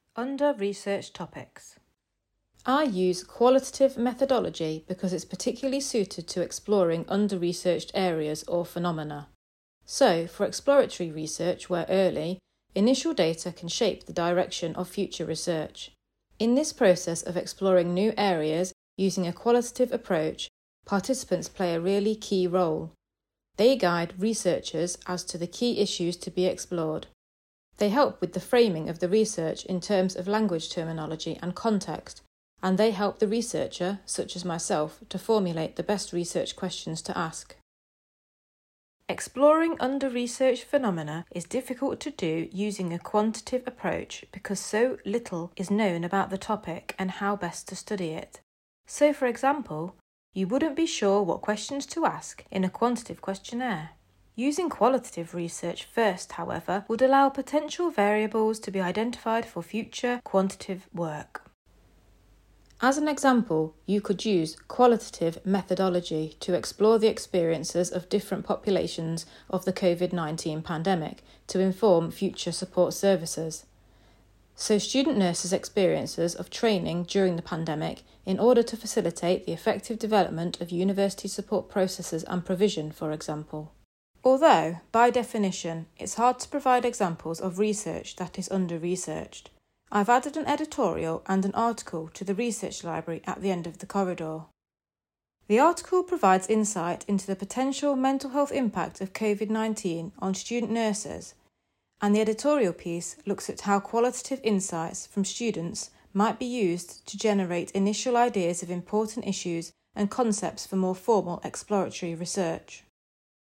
Under research topics. I use qualitative methodology because it's particularly suited to exploring under-researched areas or phenomena. So, for exploratory research where early, initial data can shape the direction of future research. In this process of exploring new areas using a qualitative approach, participants play a really key role. They guide researchers as to the key issues to be explored. They help with the framing of the research in terms of language terminology and context, and they help the researcher, such as myself, to formulate the best research questions to ask. Exploring under-researched phenomena is difficult to do using a quantitative approach because so little is known about the topic and how best to study it. So, for example, you wouldn't be sure what questions to ask in a quantitative questionnaire. Using qualitative research first, however, would allow potential variables to be identified for future quantitative work. As an example, you could use qualitative methodology to explore the experiences of different populations of the COVID-19 pandemic to inform future support services. So student nurses' experiences of training during the pandemic in order to facilitate the effective development of university support processes and provision, for example. Although, by definition, it's hard to provide examples of research that is under-researched, I've added an editorial and an article to the research library at the end of the corridor. The article provides insight into the potential mental health impact of COVID-19 on student nurses, and the editorial piece looks at how qualitative insights from students might be used to generate initial ideas of important issues and concepts for more formal exploratory research.